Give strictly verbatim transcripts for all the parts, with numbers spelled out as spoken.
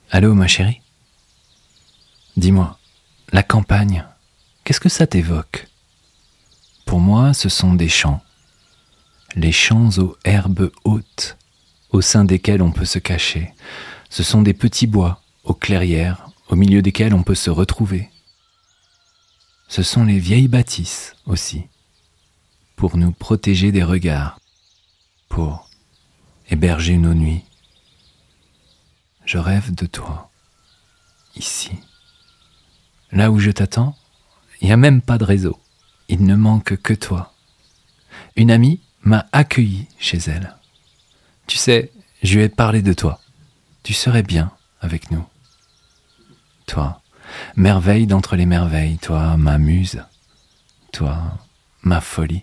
Allô, ma chérie? Dis-moi, la campagne, qu'est-ce que ça t'évoque? Pour moi, ce sont des champs. Les champs aux herbes hautes, au sein desquels on peut se cacher. Ce sont des petits bois, aux clairières, au milieu desquels on peut se retrouver. Ce sont les vieilles bâtisses aussi, pour nous protéger des regards, pour héberger nos nuits. Je rêve de toi, ici. Là où je t'attends, il n'y a même pas de réseau. Il ne manque que toi. Une amie m'a accueilli chez elle. Tu sais, je lui ai parlé de toi. Tu serais bien avec nous. Toi, merveille d'entre les merveilles, toi, ma muse, toi, ma folie.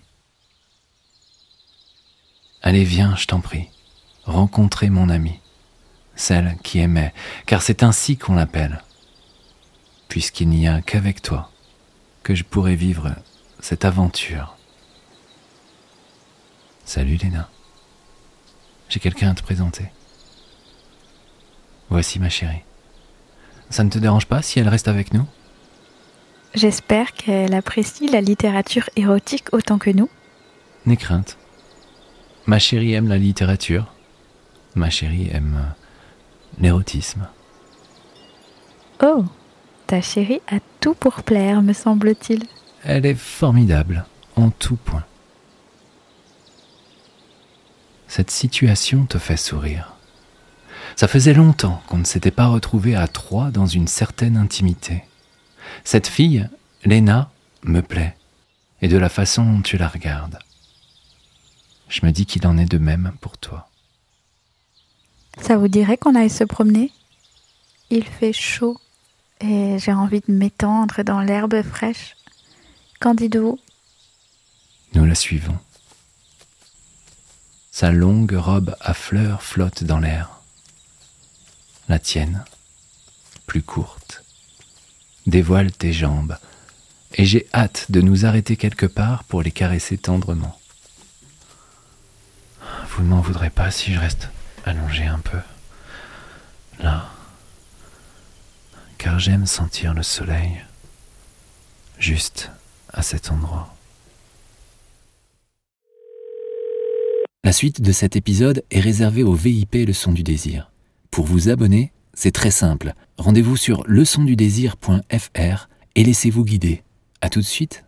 Allez, viens, je t'en prie, rencontrer mon amie, celle qui aimait, car c'est ainsi qu'on l'appelle, puisqu'il n'y a qu'avec toi que je pourrais vivre cette aventure. Salut Léna, j'ai quelqu'un à te présenter. Voici ma chérie. Ça ne te dérange pas si elle reste avec nous? J'espère qu'elle apprécie la littérature érotique autant que nous. N'aie crainte. Ma chérie aime la littérature. Ma chérie aime euh, l'érotisme. Oh, ta chérie a tout pour plaire, me semble-t-il. Elle est formidable, en tout point. Cette situation te fait sourire. Ça faisait longtemps qu'on ne s'était pas retrouvés à trois dans une certaine intimité. Cette fille, Léna, me plaît, et de la façon dont tu la regardes. Je me dis qu'il en est de même pour toi. Ça vous dirait qu'on aille se promener? Il fait chaud et j'ai envie de m'étendre dans l'herbe fraîche. Qu'en dites-vous? Nous la suivons. Sa longue robe à fleurs flotte dans l'air. La tienne, plus courte, dévoile tes jambes, et j'ai hâte de nous arrêter quelque part pour les caresser tendrement. Vous ne m'en voudrez pas si je reste allongé un peu, là, car j'aime sentir le soleil, juste à cet endroit. La suite de cet épisode est réservée au V I P Leçon du Désir. Pour vous abonner, c'est très simple. Rendez-vous sur leçon du désir point f r et laissez-vous guider. À tout de suite.